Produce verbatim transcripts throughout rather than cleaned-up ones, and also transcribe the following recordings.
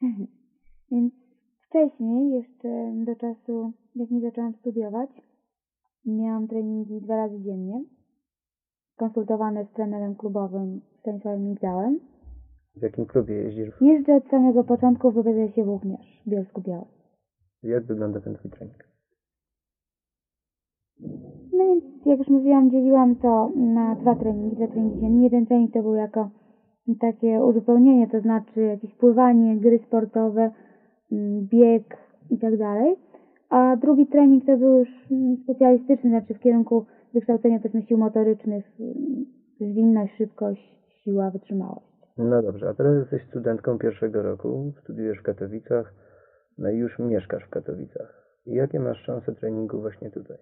Mhm. Więc wcześniej, jeszcze do czasu, jak nie zaczęłam studiować, miałam treningi dwa razy dziennie, konsultowane z trenerem klubowym Stanisławem Migdałem. W jakim klubie jeździsz? Jeżdżę od samego początku w B P Z-ie Włókniarz w Bielsku-Białej. Jak wygląda ten twój trening? No więc, jak już mówiłam, dzieliłam to na dwa treningi, dwa treningi dziennie. Jeden trening to był jako takie uzupełnienie, to znaczy jakieś pływanie, gry sportowe, bieg i tak dalej. A drugi trening to był już specjalistyczny, znaczy w kierunku wykształcenia powiedzmy sił motorycznych, zwinność, szybkość, siła, wytrzymałość. No dobrze, a teraz jesteś studentką pierwszego roku, studiujesz w Katowicach, no i już mieszkasz w Katowicach. I jakie masz szanse treningu właśnie tutaj?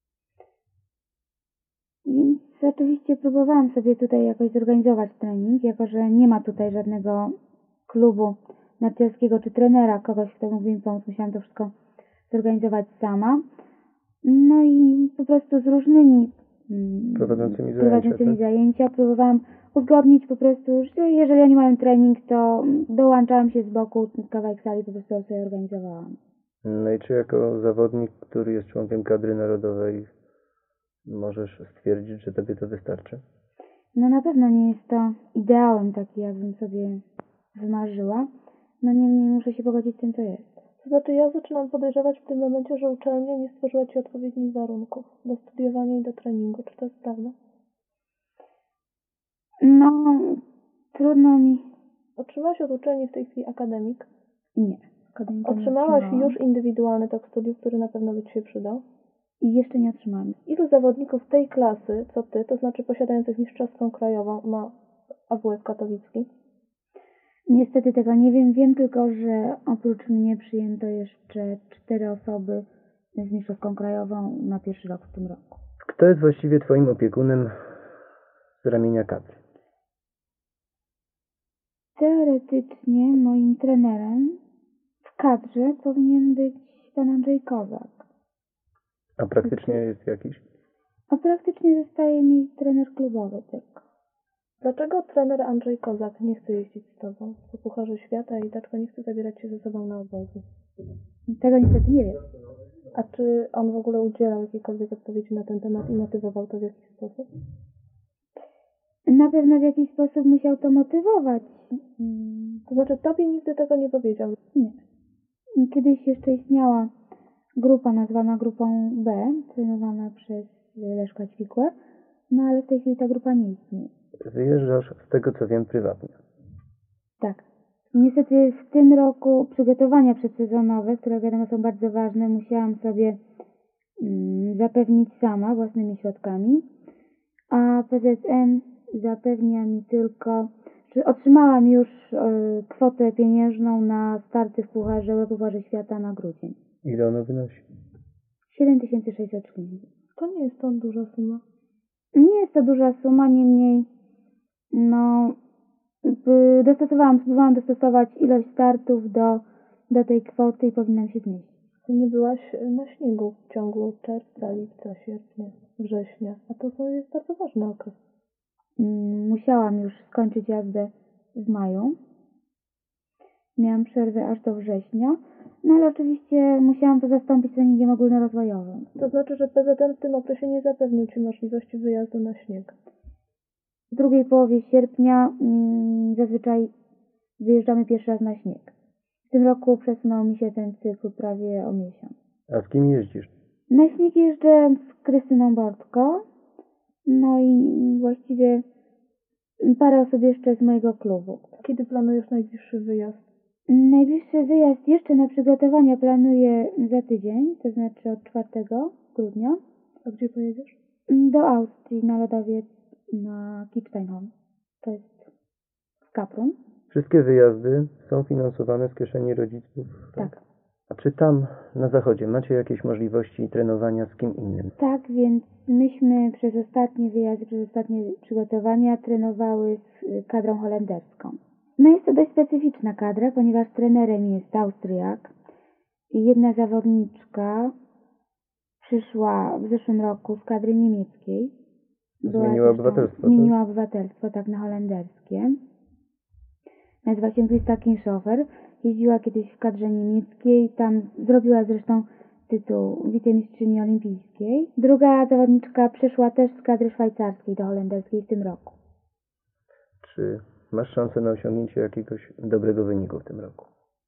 Więc oczywiście próbowałam sobie tutaj jakoś zorganizować trening, jako że nie ma tutaj żadnego klubu narciarskiego czy trenera, kogoś, kto mógłby mi pomóc. Musiałam to wszystko zorganizować sama. No i po prostu z różnymi Prowadzącymi zajęcia, prowadzącymi tak? zajęcia próbowałam uzgodnić po prostu, że jeżeli oni mają trening, to dołączałam się z boku, kawałek sali po prostu sobie organizowałam. No i czy jako zawodnik, który jest członkiem kadry narodowej, możesz stwierdzić, że tobie to wystarczy? No na pewno nie jest to ideałem taki, jakbym sobie wymarzyła. No niemniej muszę się pogodzić z tym, co jest. To znaczy ja zaczynam podejrzewać w tym momencie, że uczelnia nie stworzyła Ci odpowiednich warunków do studiowania i do treningu. Czy to jest prawda? No, trudno mi... Otrzymałaś od uczelni w tej chwili akademik? Nie. Akademika nie Otrzymałaś otrzymałam. już indywidualny tok studiów, który na pewno by Ci się przydał? I jeszcze nie otrzymałam. Ilu zawodników tej klasy, co Ty, to znaczy posiadających mistrzowską krajową, ma A W F katowicki? Niestety tego nie wiem. Wiem tylko, że oprócz mnie przyjęto jeszcze cztery osoby z mistrzowską krajową na pierwszy rok w tym roku. Kto jest właściwie twoim opiekunem z ramienia kadry? Teoretycznie moim trenerem w kadrze powinien być pan Andrzej Kozak. A praktycznie jest jakiś? A praktycznie zostaje mi trener klubowy tylko. Dlaczego trener Andrzej Kozak nie chce jeździć z Tobą po Pucharze Świata i dlaczego nie chce zabierać się ze sobą na obozy? Tego niestety nie wiem. A czy on w ogóle udzielał jakiejkolwiek odpowiedzi na ten temat i motywował to w jakiś sposób? Na pewno w jakiś sposób musiał to motywować. To znaczy Tobie nigdy tego nie powiedział? Nie. Kiedyś jeszcze istniała grupa nazwana grupą B, trenowana przez Leszka Ćwikłę, no ale w tej chwili ta grupa nie istnieje. Wyjeżdżasz, z tego co wiem, prywatnie. Tak. I niestety w tym roku przygotowania przedsezonowe, które wiadomo są bardzo ważne, musiałam sobie mm, zapewnić sama własnymi środkami, a P Z N zapewnia mi tylko, że otrzymałam już y, kwotę pieniężną na starty w Pucharze, Pucharze Świata na grudzień. Ile ono wynosi? siedem tysięcy sześćset szylingów. To nie jest to duża suma. Nie jest to duża suma, niemniej no by dostosowałam, spróbowałam dostosować ilość startów do, do tej kwoty i powinnam się zmieścić. Ty nie byłaś na śniegu w ciągu czerwca, lipca, sierpnia, września, a to są- jest bardzo ważny okres. Mm, Musiałam już skończyć jazdę w maju. Miałam przerwę aż do września, no ale oczywiście musiałam to zastąpić treningiem ogólnorozwojowym. To znaczy, że P Z N w tym okresie nie zapewnił Ci możliwości wyjazdu na śnieg. W drugiej połowie sierpnia mm, zazwyczaj wyjeżdżamy pierwszy raz na śnieg. W tym roku przesunął mi się ten cykl prawie o miesiąc. A z kim jeździsz? Na śnieg jeżdżę z Krystyną Bortko, no i właściwie parę osób jeszcze z mojego klubu. Kiedy planujesz najbliższy wyjazd? Najbliższy wyjazd jeszcze na przygotowania planuję za tydzień, to znaczy od czwartego grudnia. A gdzie pojedziesz? Do Austrii na lodowiec na Kitzsteinhorn. To jest w Kaprun. Wszystkie wyjazdy są finansowane z kieszeni rodziców? Tak. A czy tam na zachodzie macie jakieś możliwości trenowania z kim innym? Tak, więc myśmy przez ostatnie wyjazdy, przez ostatnie przygotowania trenowały z kadrą holenderską. No jest to dość specyficzna kadra, ponieważ trenerem jest Austriak. Jedna zawodniczka przyszła w zeszłym roku z kadry niemieckiej. Była Zmieniła też tam- obywatelstwo, Zmieniła tak? obywatelstwo, tak, na holenderskie. Nazywa się Krista Kinshofer. jeździła kiedyś w kadrze niemieckiej, tam zrobiła zresztą tytuł wicemistrzyni olimpijskiej. Druga zawodniczka przeszła też z kadry szwajcarskiej do holenderskiej w tym roku. Czy masz szansę na osiągnięcie jakiegoś dobrego wyniku w tym roku?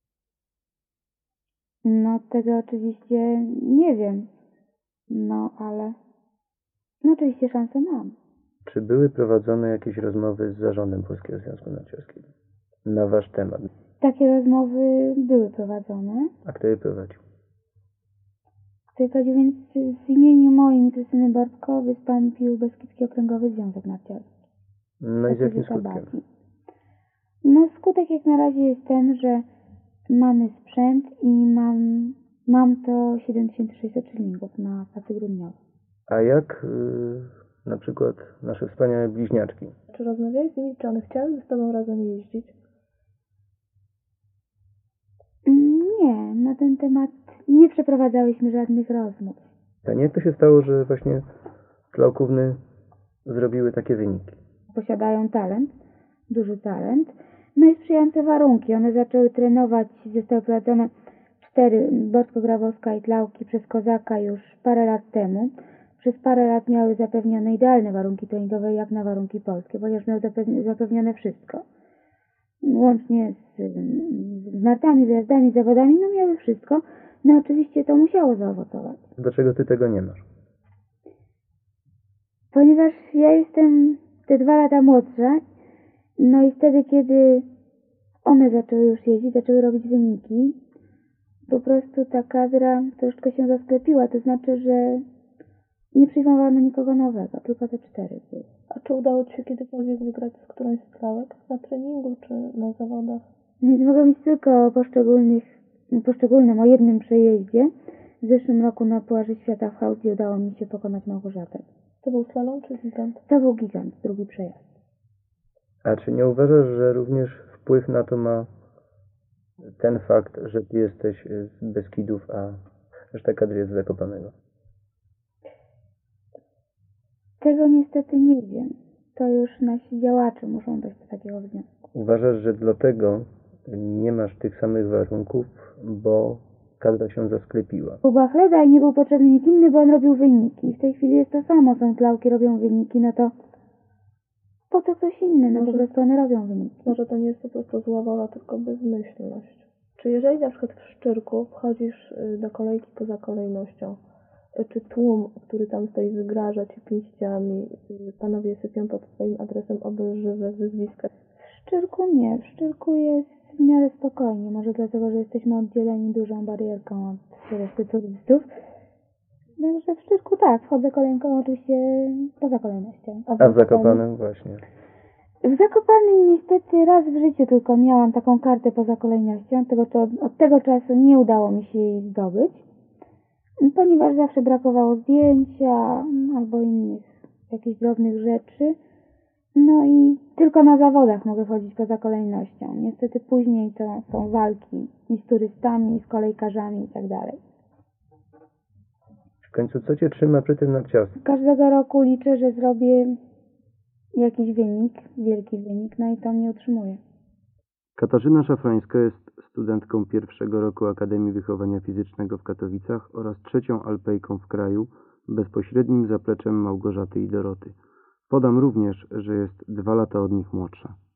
No tego oczywiście nie wiem, no ale no oczywiście szansę mam. Czy były prowadzone jakieś rozmowy z zarządem Polskiego Związku Narciarskiego na wasz temat? Takie rozmowy były prowadzone. A kto je prowadził? Kto je prowadził, więc w imieniu moim Krystyny Bortko wystąpił Beskidzki Okręgowy Związek Narciarski. No i z jakim Takiego skutkiem? Tabaci. No skutek jak na razie jest ten, że mamy sprzęt i mam, mam to siedem tysięcy sześćset szylingów na pasy grudniowe. A jak yy, na przykład nasze wspaniałe bliźniaczki? Czy rozmawiałeś z nimi, czy one chciałyby z tobą razem jeździć? Nie, na ten temat nie przeprowadzałyśmy żadnych rozmów. A jak to się stało, że właśnie Klauków-ny zrobiły takie wyniki? Posiadają talent, duży talent, no i sprzyjające warunki. One zaczęły trenować, zostały prowadzone cztery, Bortko-Grabowska i Tlauki przez Kozaka już parę lat temu. Przez parę lat miały zapewnione idealne warunki treningowe jak na warunki polskie, ponieważ miały zapewnione wszystko. Łącznie z, z nartami, wyjazdami, zawodami, no miały wszystko. No oczywiście to musiało zaowocować. Dlaczego ty tego nie masz? Ponieważ ja jestem te dwa lata młodsza, no i wtedy, kiedy one zaczęły już jeździć, zaczęły robić wyniki, po prostu ta kadra troszkę się zasklepiła, to znaczy, że nie przyjmowano nikogo nowego, tylko te cztery były. A czy udało ci się kiedykolwiek wygrać z którąś z Tlałek? Na treningu czy na zawodach? Więc mogę mówić tylko o poszczególnych, poszczególnym, o jednym przejeździe. W zeszłym roku na Pucharze Świata w Chausii udało mi się pokonać Małgorzatę. To był slalom czy gigant? To był gigant, drugi przejazd. A czy nie uważasz, że również wpływ na to ma ten fakt, że ty jesteś z Beskidów, a reszta kadry jest z Zakopanego? Tego niestety nie wiem. To już nasi działacze muszą dojść do takiego wniosku. Uważasz, że dlatego nie masz tych samych warunków, bo kadra się zasklepiła? Był Bachleda i nie był potrzebny nikt inny, bo on robił wyniki. W tej chwili jest to samo. Są Tlauki, robią wyniki, no to po co ktoś inny? No Może- po prostu one robią wyniki. Może to nie jest po prostu zła wola, tylko bezmyślność. Czy jeżeli na przykład w Szczyrku wchodzisz y, do kolejki poza kolejnością, y, czy tłum, który tam stoi, wygraża ci pięściami, y, panowie sypią pod twoim adresem obelżywe wyzwiska? W Szczyrku nie. W Szczyrku jest w miarę spokojnie. Może dlatego, że jesteśmy oddzieleni dużą barierką od reszty turystów. Także w Szczyrku tak, wchodzę kolejką oczywiście poza kolejnością. A w Zakopanem właśnie. W Zakopanem niestety raz w życiu tylko miałam taką kartę poza kolejnością. Tego, to, od tego czasu nie udało mi się jej zdobyć, ponieważ zawsze brakowało zdjęcia albo innych jakichś drobnych rzeczy. No i tylko na zawodach mogę chodzić poza kolejnością. Niestety później to są walki i z turystami, i z kolejkarzami i tak dalej. W końcu co cię trzyma przy tym narciarstwie? Każdego roku liczę, że zrobię jakiś wynik, wielki wynik, no i to mnie utrzymuje. Katarzyna Szafrańska jest studentką pierwszego roku Akademii Wychowania Fizycznego w Katowicach oraz trzecią alpejką w kraju, bezpośrednim zapleczem Małgorzaty i Doroty. Podam również, że jest dwa lata od nich młodsza.